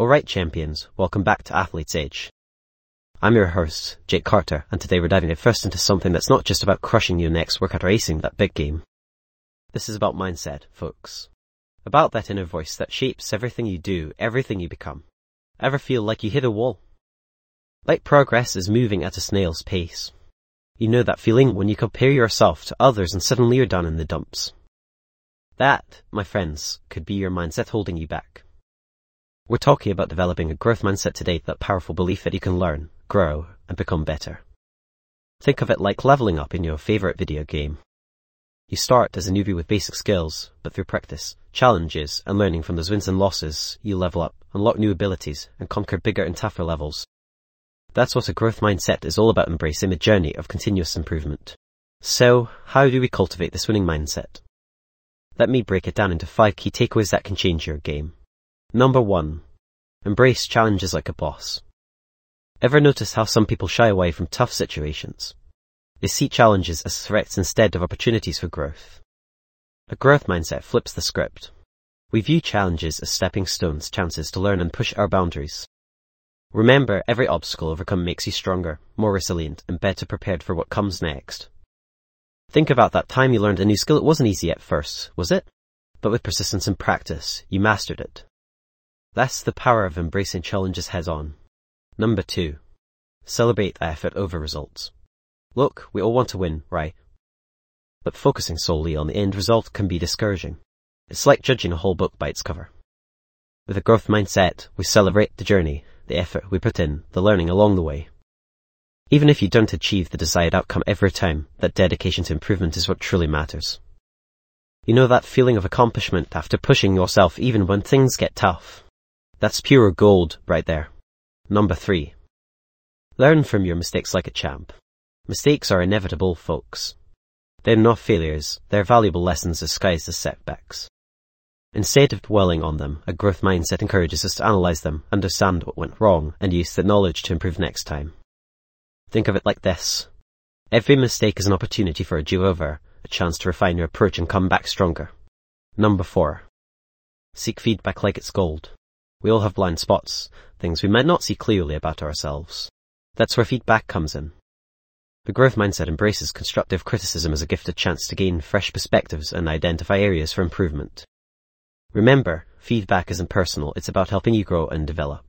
Alright champions, welcome back to Athlete's Edge. I'm your host, Jake Carter, and today we're diving first into something that's not just about crushing your next workout or acing that big game. This is about mindset, folks. About that inner voice that shapes everything you do, everything you become. Ever feel like you hit a wall? Like progress is moving at a snail's pace. You know that feeling when you compare yourself to others and suddenly you're down in the dumps. That, my friends, could be your mindset holding you back. We're talking about developing a growth mindset today, that powerful belief that you can learn, grow, and become better. Think of it like leveling up in your favorite video game. You start as a newbie with basic skills, but through practice, challenges, and learning from those wins and losses, you level up, unlock new abilities, and conquer bigger and tougher levels. That's what a growth mindset is all about, embracing the journey of continuous improvement. So, how do we cultivate this winning mindset? Let me break it down into 5 key takeaways that can change your game. Number 1. Embrace challenges like a boss. Ever notice how some people shy away from tough situations? They see challenges as threats instead of opportunities for growth. A growth mindset flips the script. We view challenges as stepping stones, chances to learn and push our boundaries. Remember, every obstacle overcome makes you stronger, more resilient, and better prepared for what comes next. Think about that time you learned a new skill. It wasn't easy at first, was it? But with persistence and practice, you mastered it. That's the power of embracing challenges head on. Number 2. Celebrate effort over results. Look, we all want to win, right? But focusing solely on the end result can be discouraging. It's like judging a whole book by its cover. With a growth mindset, we celebrate the journey, the effort we put in, the learning along the way. Even if you don't achieve the desired outcome every time, that dedication to improvement is what truly matters. You know that feeling of accomplishment after pushing yourself even when things get tough? That's pure gold right there. Number 3. Learn from your mistakes like a champ. Mistakes are inevitable, folks. They're not failures, they're valuable lessons disguised as setbacks. Instead of dwelling on them, a growth mindset encourages us to analyze them, understand what went wrong, and use that knowledge to improve next time. Think of it like this. Every mistake is an opportunity for a do-over, a chance to refine your approach and come back stronger. Number 4. Seek feedback like it's gold. We all have blind spots, things we might not see clearly about ourselves. That's where feedback comes in. The growth mindset embraces constructive criticism as a gifted chance to gain fresh perspectives and identify areas for improvement. Remember, feedback isn't personal, it's about helping you grow and develop.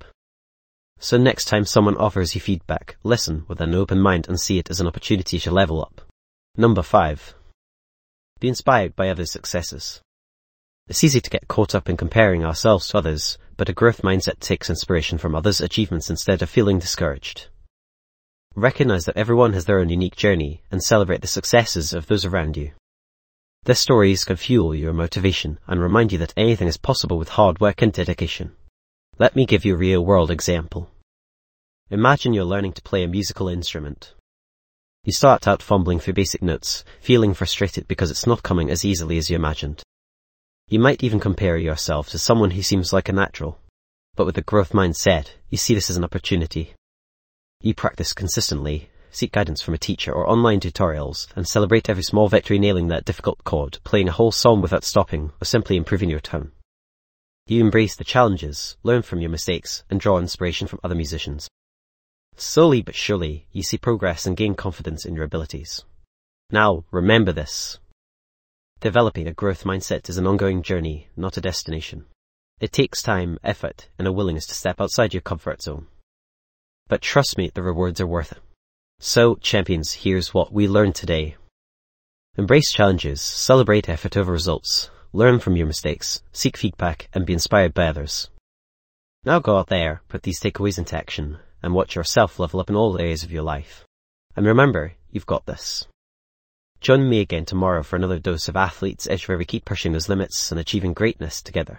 So next time someone offers you feedback, listen with an open mind and see it as an opportunity to level up. Number 5. Be inspired by others' successes. It's easy to get caught up in comparing ourselves to others, but a growth mindset takes inspiration from others' achievements instead of feeling discouraged. Recognize that everyone has their own unique journey and celebrate the successes of those around you. Their stories can fuel your motivation and remind you that anything is possible with hard work and dedication. Let me give you a real-world example. Imagine you're learning to play a musical instrument. You start out fumbling through basic notes, feeling frustrated because it's not coming as easily as you imagined. You might even compare yourself to someone who seems like a natural. But with a growth mindset, you see this as an opportunity. You practice consistently, seek guidance from a teacher or online tutorials, and celebrate every small victory, nailing that difficult chord, playing a whole song without stopping, or simply improving your tone. You embrace the challenges, learn from your mistakes, and draw inspiration from other musicians. Slowly but surely, you see progress and gain confidence in your abilities. Now, remember this. Developing a growth mindset is an ongoing journey, not a destination. It takes time, effort, and a willingness to step outside your comfort zone. But trust me, the rewards are worth it. So, champions, here's what we learned today. Embrace challenges, celebrate effort over results, learn from your mistakes, seek feedback, and be inspired by others. Now go out there, put these takeaways into action, and watch yourself level up in all areas of your life. And remember, you've got this. Join me again tomorrow for another dose of Athlete's Edge, where we keep pushing those limits and achieving greatness together.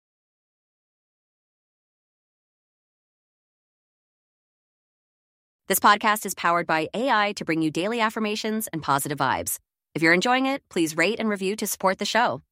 This podcast is powered by AI to bring you daily affirmations and positive vibes. If you're enjoying it, please rate and review to support the show.